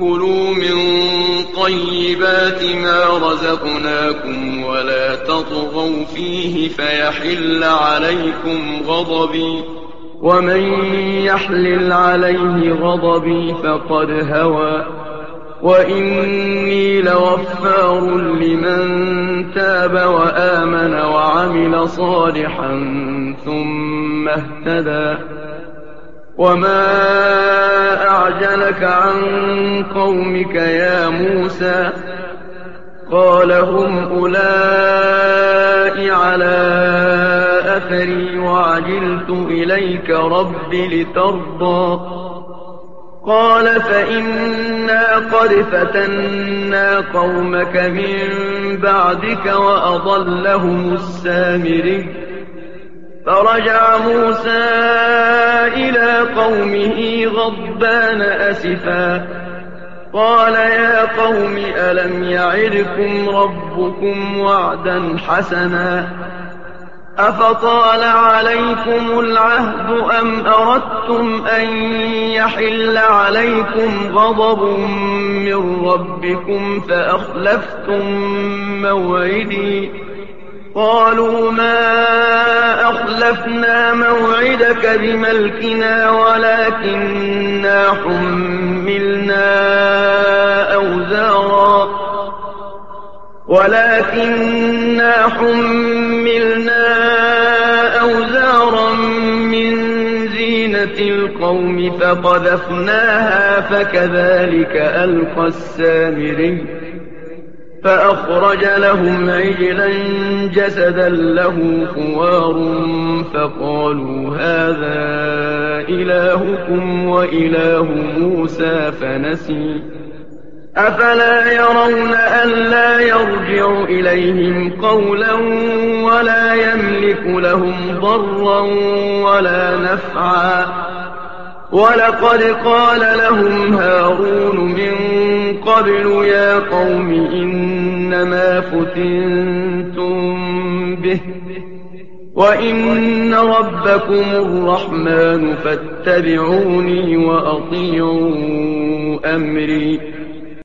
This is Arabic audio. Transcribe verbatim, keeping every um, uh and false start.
كُلُوا مِن طَيِّبَاتِ مَا رَزَقْنَاكُمْ وَلَا تَطْغَوْا فِيهِ فَيَحِلَّ عَلَيْكُمْ غَضَبِي وَمَن يَحْلِلْ عَلَيْهِ غَضَبِي فَقَدْ هَوَىٰ وَإِنِّي لَغَفَّارٌ لِّمَن تَابَ وَآمَنَ وَعَمِلَ صَالِحًا ثُمَّ اهْتَدَىٰ وَمَا أَعْجَلَكَ عَن قَوْمِكَ يَا مُوسَىٰ قَالَ هُمْ أُولَاءِ عَلَىٰ أَثَرِي وَعَجِلْتُ إِلَيْكَ رَبِّ لِتَرْضَىٰ قَالَ فَإِنَّا قَدْ فَتَنَّا قَوْمَكَ مِن بَعْدِكَ وَأَضَلَّهُمُ السَّامِرِيُّ فرجع موسى إلى قومه غضبان أسفا قال يا قوم ألم يعدكم ربكم وعدا حسنا أفطال عليكم العهد أم أردتم أن يحل عليكم غضب من ربكم فأخلفتم موعدي قالوا ما أخلفنا موعدك بملكنا ولكننا حملنا أوزارا ولكننا حملنا أوزارا من زينة القوم فقذفناها فكذلك ألقى السامري فأخرج لهم عجلا جسدا له خوار فقالوا هذا إلهكم وإله موسى فنسي أفلا يرون ألا يرجع إليهم قولا ولا يملك لهم ضرا ولا نفعا ولقد قال لهم هارون من قبل يا قوم إنما فتنتم به وإن ربكم الرحمن فاتبعوني وأطيعوا أمري